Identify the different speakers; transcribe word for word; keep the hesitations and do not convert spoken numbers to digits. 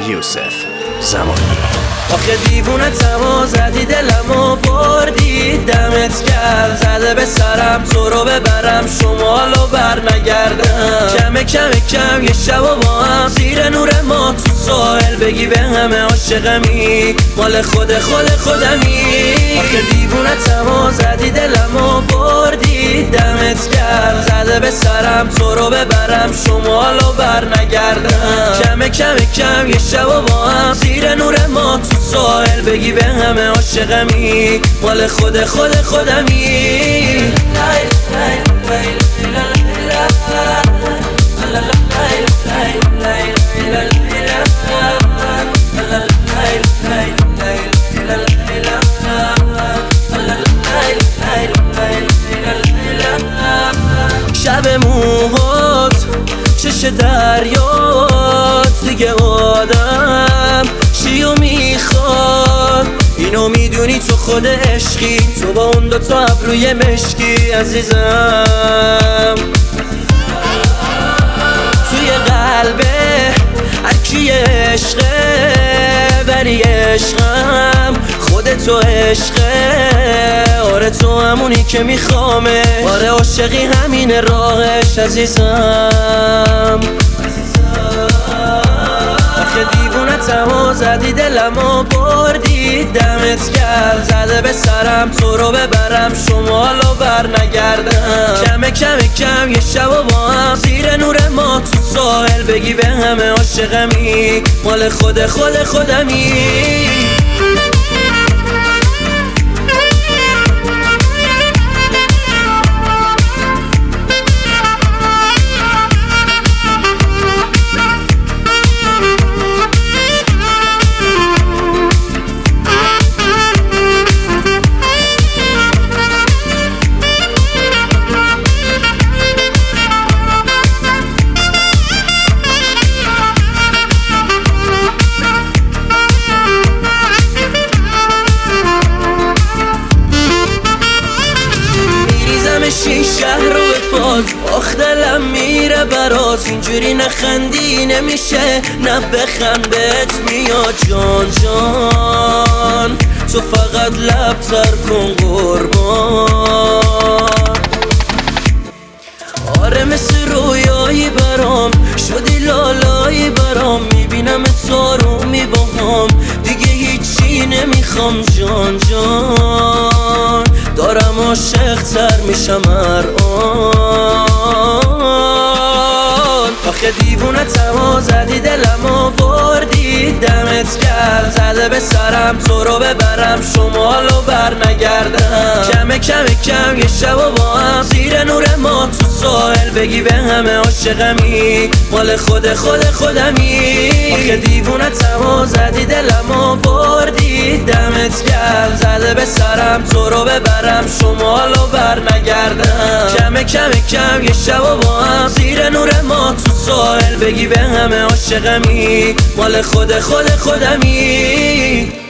Speaker 1: یوسف زمانی.
Speaker 2: آخه دیوونه تما زدی دلمو بردی، دمت گرم زده به سرم تو رو ببرم شمالو بر نگردم. کم کم کم یه شب و با هم زیر نور ما تو ساحل بگی به همه عاشقمی، مال خود خود خودمی. آخه دیوونه تما زدی دلمو بردی، دمت گرم زده به سرم تو رو ببرم شمالو بر نگردم. کم کم کم یه شب و با هم زیر نور ما تو ساحل بگی به همه عاشقمی، مال خود خود خودمی. شب موهات چش دریات دیگه آدم چیو میخواد، اینو میدونی تو خود عشقی، تو با اون دوتا ابروی مشکی عزیزم. توی قلبه هرکی عشقه ولی عشقم خودتو عشقه. آره تو همونی که میخوامه، آره عاشقی همین راهش عزیزم. آخه دیوونه تما زدی دلمو بردی، دمت گرم زده به سرم تو رو ببرم شمالو بر نگردم. کم کم کم یه شب و با هم زیر نور ما تو ساحل بگی به همه عاشقمی، مال خود خود خودمی. شیش شهر رو به پاس آخ دلم میره برات، اینجوری نخندی نمیشه نه بخند بهت میاد جان جان. تو فقط لب تر کن قربان. آره مثل رویایی برام شدی لالایی برام، میبینم تو میباهم دیگه هیچی نمیخوام جان جان. دارم عاشق تر میشم هر آن. آخه دیوونه تما زدی دلمو بردی، دمت گرم زده به سرم تو رو ببرم شمالو بر نگردم. کم کم کم یه شب و با هم زیر نور ما تو ساحل بگی به همه عاشقمی، مال خود خود خودمی. آخه دیوونه تما زدی دلمو بردی، دمت گرم زده به سرم تو رو ببرم شمالو بر نگردم. کم کم کم یه شب و با هم زیر نور ما تو ساحل بگی به همه عاشقمی، مال خود خود خودمی.